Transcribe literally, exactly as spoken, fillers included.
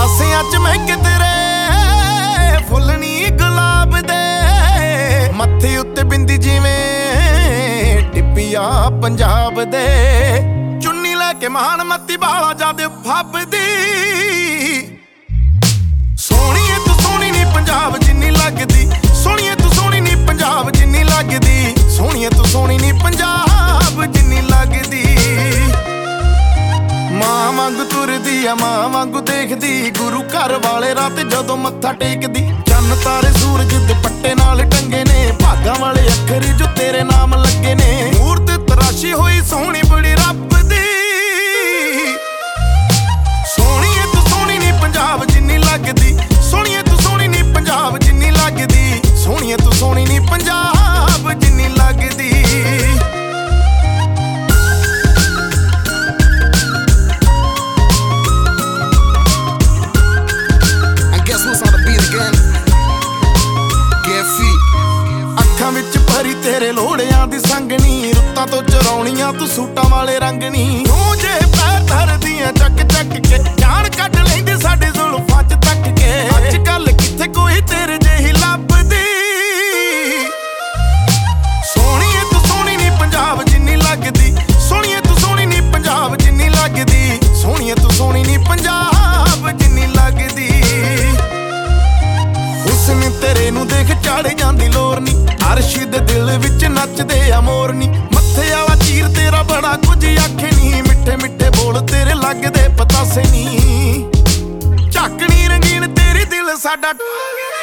ਪਾਸਿਆਂ ਚ ਮਹਿਕ ਤੇਰੇ ਫੁੱਲ ਨੀ ਗੁਲਾਬ ਦੇ, ਮੱਥੇ ਉੱਤੇ ਬਿੰਦੀ ਜਿਵੇਂ ਟਿੱਪੀਆਂ ਪੰਜਾਬ ਦੇ। ਚੁੰਨੀ ਲੈ ਕੇ ਮਾਨ ਮੱਤੀ ਬਾਲਾ ਜਦ ਫੱਬਦੀ, ਸੋਹਣੀਏ ਤੂੰ ਸੋਹਣੀ ਨੀ ਪੰਜਾਬ ਜਿੰਨੀ ਲੱਗਦੀ, ਸੋਹਣੀਏ ਤੂੰ ਸੋਹਣੀ ਨੀ ਪੰਜਾਬ ਜਿੰਨੀ ਲੱਗਦੀ, ਸੋਹਣੀਏ ਤੂੰ ਸੋਹਣੀ ਨੀ ਪੰਜਾਬ ਜਿੰਨੀ ਲੱਗਦੀ। ਮਾਂ ਵਾਂਗੂ ਤੁਰਦੀ ਆ ਮਾਂ ਵਾਂਗੂ ਦੇਖਦੀ, ਗੁਰੂ ਘਰ ਵਾਲੇ ਰਾਹ ਤੇ ਜਦੋਂ ਮੱਥਾ ਟੇਕਦੀ। ਚੰਨ ਤਾਰੇ ਸੂਰਜ ਦੁਪੱਟੇ ਨਾਲ ਟੰਗੇ ਨੇ, ਭਾਗਾਂ ਵਾਲੇ ਅੱਖਰ ਜੋ ਤੇਰੇ ਨਾਮ ਲੱਗੇ ਨੇ। ਮੂਰਤ ਤਰਾਸ਼ੀ ਹੋਈ ਸੋਹਣੀ ਬੜੀ ਰੱਬ ਦੀ, ਸੋਹਣੀਏ ਤੂੰ ਸੋਹਣੀ ਨੀ ਪੰਜਾਬ ਜਿੰਨੀ ਲੱਗਦੀ, ਸੋਹਣੀਏ ਤੂੰ ਸੋਹਣੀ ਨੀ ਪੰਜਾਬ ਜਿੰਨੀ ਲੱਗਦੀ, ਸੋਹਣੀਏ ਤੂੰ ਸੋਹਣੀ ਨੀ ਪੰਜਾਬ ਜਿੰਨੀ ਲੱਗਦੀ। ਅੱਖਾਂ ਵਿੱਚ ਭਰੀ ਤੇਰੇ ਲੋੜਿਆਂ ਦੀ ਸੰਗਣੀ, ਰੁੱਤਾਂ ਤੋਂ ਚਰਾਉਣੀਆਂ ਤੂੰ ਸੂਟਾਂ ਵਾਲੇ ਰੰਗਣੀ। ਤੂੰ ਜੇ ਪੈਰ ਧਰਦੀਆਂ ਚੱਕ ਚੱਕ ਕੇ, ਜਾਨ ਕੱਢ ਲੈਂਦੇ ਸਾਡੇ ਜ਼ੁਲਫਾਂ ਚ ਤੱਕ ਕੇ। ਅੱਜ ਕੱਲ ਕਿੱਥੇ ਕੋਈ ਤੇਰੇ ਜਿਹੀ ਲੱਭਦੀ, ਸੋਹਣੀਏ ਤੂੰ ਸੋਹਣੀ ਨੀ ਪੰਜਾਬ ਜਿੰਨੀ ਲੱਗਦੀ, ਸੋਹਣੀਏ ਤੂੰ ਸੋਹਣੀ ਨੀ ਪੰਜਾਬ ਜਿੰਨੀ ਲੱਗਦੀ, ਸੋਹਣੀਏ ਤੂੰ ਸੋਹਣੀ ਨੀ ਪੰਜਾਬ ਜਿੰਨੀ ਲੱਗਦੀ। ਹੁਸਨ ਤੇਰੇ ਨੂੰ ਦੇਖ ਚੜ ਜਾਂਦੀ ਲੋਰ ਨੀ, ਅਰਸ਼ ਦੇ ਦਿਲ ਵਿੱਚ ਨੱਚਦੇ ਆ ਮੋਰ ਨੀ। ਮੱਥੇ ਵਾਲਾ ਚੀਰ ਤੇਰਾ ਬੜਾ ਕੁਝ ਆਖੇ ਨੀ, ਮਿੱਠੇ ਮਿੱਠੇ ਬੋਲ ਤੇਰੇ ਲੱਗਦੇ ਪਤਾਸੇ ਨੀ। ਝਾਕਣੀ ਰੰਗੀਨ ਤੇਰੀ ਦਿਲ ਸਾਡਾ